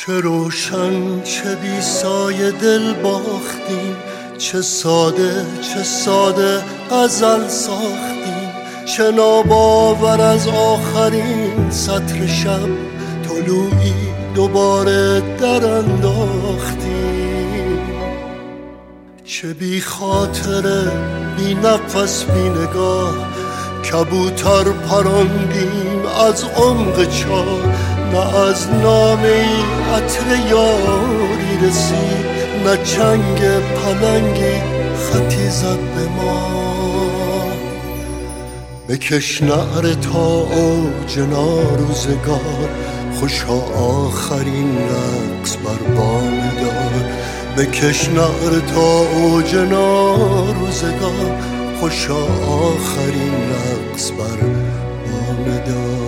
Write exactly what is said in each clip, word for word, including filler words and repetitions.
چه روشن چه بی سایه دل باختیم، چه ساده چه ساده غزل ساختیم، چه ناباور از آخرین سطر شب طلوعی دوباره در انداختیم. چه بی خاطره بی نفس بی نگاه کبوتر پراندیم از عمق چاه، نه از نامه عطر یاری رسید، نه چنگ پلنگی خطی زد به ما. بکش نعره تا اوج ناروزگار، خوشا آخرین رقص بر بام دار. بکش نعره تا اوج ناروزگار، خوشا آخرین رقص بر بام دار.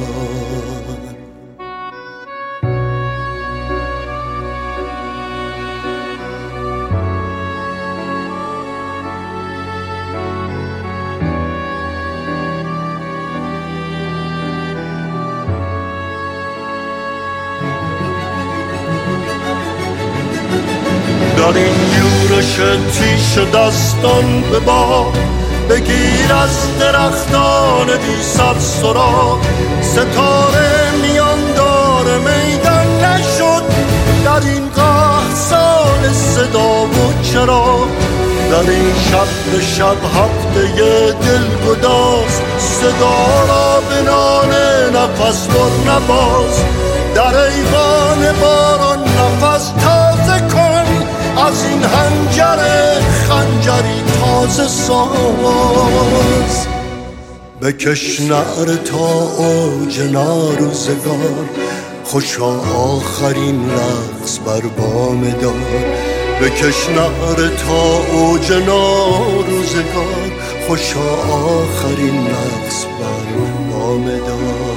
در این یورش تیش دستان به باد، بگیر از درختان بی سر سراغ. ستاره میاندار میدان نشد در این قحط سال صدا و چراغ. در این شب به شب هفته دلگداز، صدا را به نان نفس بر نباز. در ایوان باران نفس تازه کن، از این حنجر خنجری تازه ساز. بکش نعره تا اوج ناروزگار، خوشا آخرین رقص بر بام دار. بکش نعره تا اوج ناروزگار، خوشا آخرین رقص بر بام دار.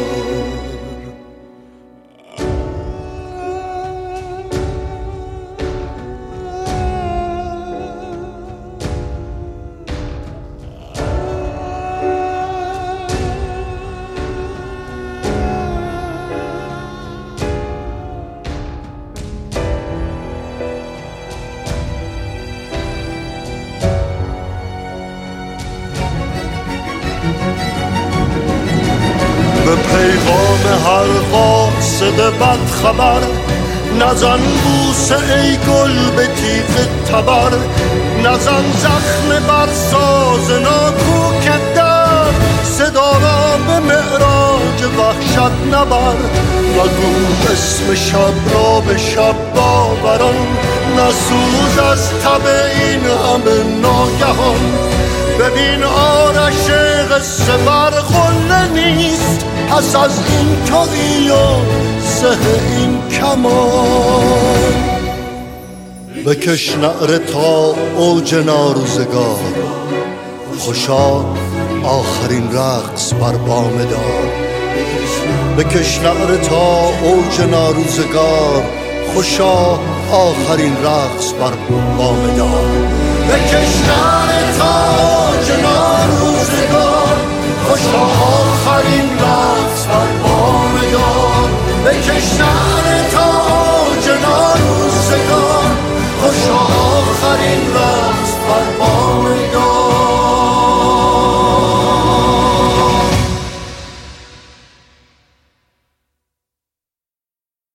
به پیغام هر قاصد بد خبر، نزن بوسه ای گل به تیغ تبر. نزن زخم بر ساز ناکوک در، صدا را به معراج وحشت نبر. نگو اسم شب را به شب باوران، نسوز از تب این همه ناگهان. ببین آرش قصه برخوله نیست، پس از این تویی و زه این کمان. بکش نعره تا اوج ناروزگار، خوشا آخرین رقص بر بام دار. بکش نعره تا اوج ناروزگار، خوشا آخرین رقص بر بام دار. بکش نعره تا